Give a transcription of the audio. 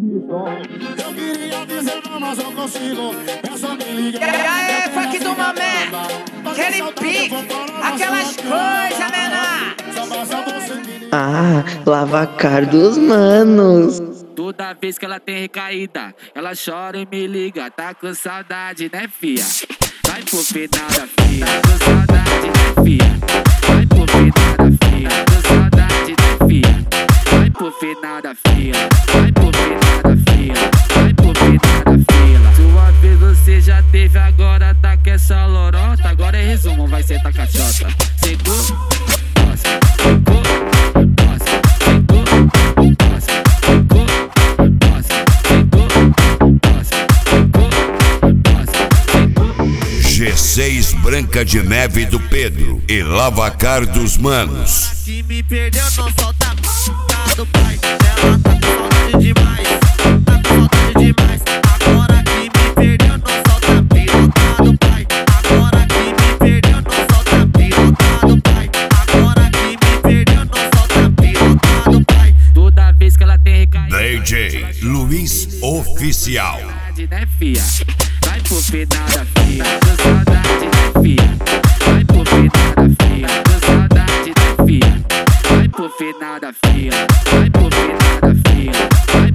Eu queria dizer não, mas não consigo. É só me ligar. E aí, funk do mamé, aquele pique, aquelas coisas, menor. Ah, Lavacar dos Manos. Toda vez que ela tem recaída, ela chora e me liga. Tá com saudade, né, fia? Vai pro final da fia. Tá com saudade, né, fia? Vai pro final da fia. Tá com saudade, né, fia? Vai pro final da fila. Vai pro final da fila. Vai pro final da fila. Sua vez você já teve, agora tá com essa lorota. Agora é resumo, vai ser ta caixota. Segura. G6 Branca de Neve do Pedro e Lavacar dos Manos. Se me perdeu, não solta a do pai. Ela tá com saudade demais. Tá com saudade demais. Agora que me perdeu, não solta a pilota do pai. Agora que me perdeu, não solta a pilota do pai. Agora que me perdeu, não solta a pilota do pai. Toda vez que ela tem recaída, DJ Luiz Oficial. Né, fia? Vai pro final da fila. Com saudade, né, fia? Vai pro final da fila. Com saudade, né, fia? Vai pro final da fila. Vai pro final da fila. Vai